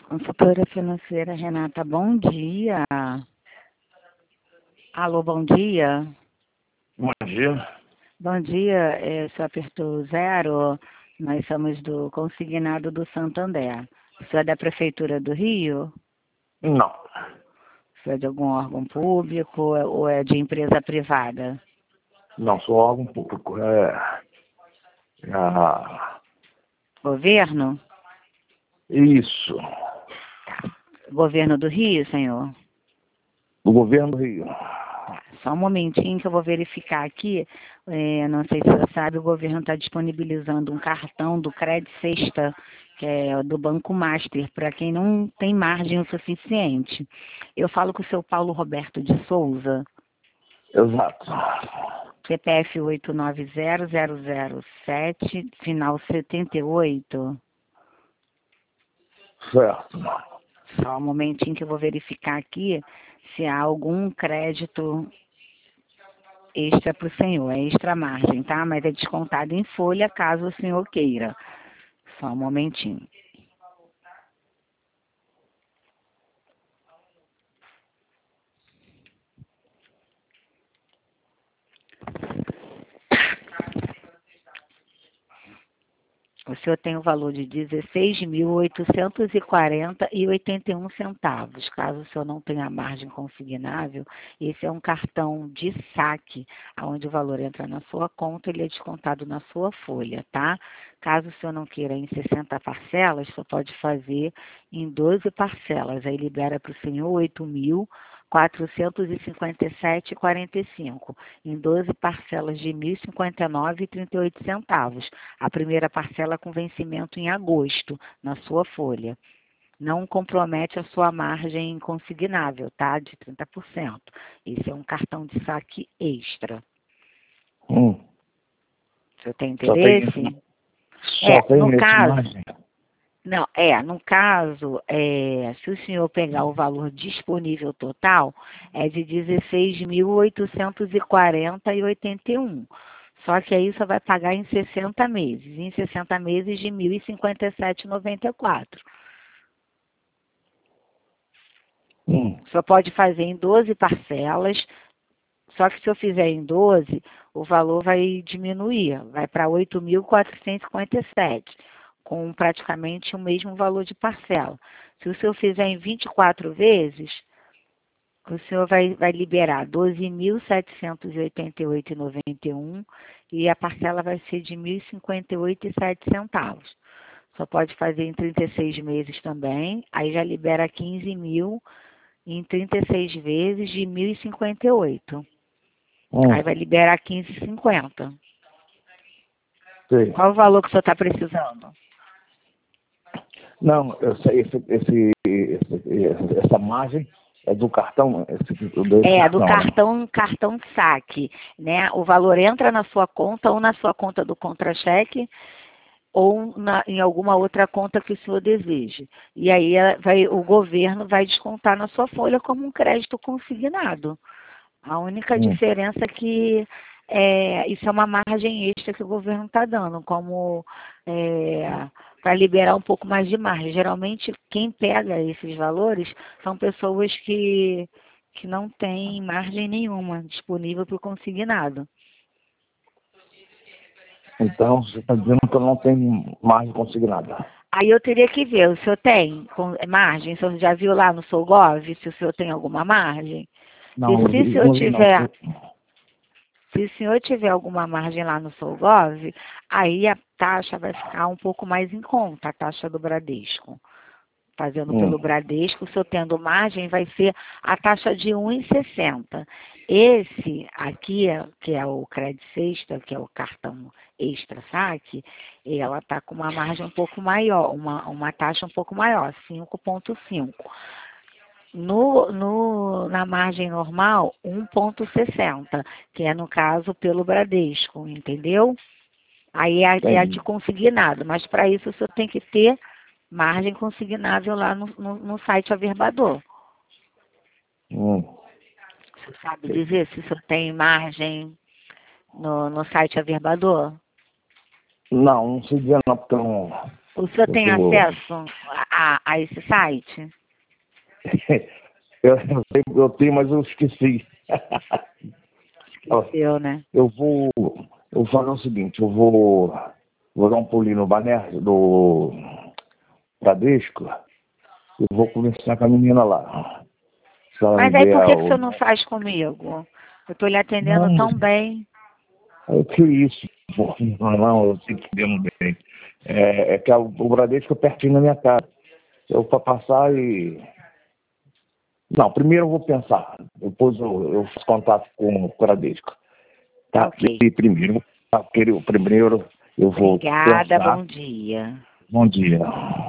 Consultora financeira Renata, bom dia. Alô, bom dia. Bom dia. Bom dia, você apertou 0, nós somos do consignado do Santander. Você é da Prefeitura do Rio? Não. Você é de algum órgão público ou é de empresa privada? Não, sou órgão público. Governo? Isso. Governo do Rio, senhor? Do governo do Rio. Tá, só um momentinho que eu vou verificar aqui. Não sei se você sabe, o governo está disponibilizando um cartão do Credit Sexta, que é do Banco Master, para quem não tem margem o suficiente. Eu falo com o seu Paulo Roberto de Souza, Exato. CPF 890007, final 78. Certo. Só um momentinho que eu vou verificar aqui se há algum crédito extra para o senhor. É extra margem, tá? Mas é descontado em folha, caso o senhor queira. Só um momentinho. O senhor tem o valor de R$ 16.840,81. Caso o senhor não tenha margem consignável, esse é um cartão de saque, onde o valor entra na sua conta, ele é descontado na sua folha, tá? Caso o senhor não queira em 60 parcelas, o senhor pode fazer em 12 parcelas. Aí libera para o senhor R$ 8.457,45, em 12 parcelas de R$ 1.059,38. A primeira parcela com vencimento em agosto, na sua folha. Não compromete a sua margem consignável, tá? De 30%. Esse é um cartão de saque extra. O senhor tem interesse? Só tem no esse caso... margem? Não, no caso, se o senhor pegar o valor disponível total, é de R$ 16.840,81. Só que aí só vai pagar em 60 meses. Em 60 meses de R$ 1.057,94. Só pode fazer em 12 parcelas. Só que se eu fizer em 12, o valor vai diminuir. Vai para R$ 8.457, com praticamente o mesmo valor de parcela. Se o senhor fizer em 24 vezes, o senhor vai liberar R$ 12.788,91 e a parcela vai ser de R$ 1.058,07. Só pode fazer em 36 meses também, aí já libera 15.000 em 36 vezes de 1.058. Aí vai liberar 15,50. Qual o valor que o senhor está precisando? Não, essa margem é do cartão? Do cartão saque, né? O valor entra na sua conta, ou na sua conta do contra-cheque, ou em alguma outra conta que o senhor deseje. E aí o governo vai descontar na sua folha como um crédito consignado. A única diferença é que isso é uma margem extra que o governo está dando, como para liberar um pouco mais de margem. Geralmente, quem pega esses valores são pessoas que não têm margem nenhuma disponível para o consignado. Então, você está dizendo que eu não tenho margem consignada. Aí eu teria que ver, o senhor tem margem? O senhor já viu lá no Solgov se o senhor tem alguma margem? Não, Se o senhor tiver alguma margem lá no Solgov, aí a taxa vai ficar um pouco mais em conta, a taxa do Bradesco. Fazendo pelo Bradesco, o senhor tendo margem, vai ser a taxa de 1,60. Esse aqui, que é o Credit Sexta, que é o cartão extra saque, ela está com uma margem um pouco maior, uma taxa um pouco maior, 5,5. Na margem normal, 1,60, que é no caso pelo Bradesco, entendeu? Aí é a de consignado, mas para isso o senhor tem que ter margem consignável lá no site Averbador. Você sabe dizer se o senhor tem margem no site Averbador? Não sei dizer não, porque eu O senhor tem acesso a esse site? Eu tenho, mas eu esqueci. Esqueceu, né? Eu vou fazer o seguinte, eu vou dar um pulinho no Baner do Bradesco e vou conversar com a menina lá. Se ela Mas me aí der por que o senhor não faz comigo? Eu estou lhe atendendo Não, tão bem. que isso? Pô, não, eu sei que deu bem. É que o Bradesco é pertinho da minha casa. Eu vou passar e... Não, primeiro eu vou pensar. Depois eu faço contato com o Bradesco. Tá? Ok. E primeiro eu vou Obrigada, pensar. bom dia. Bom dia.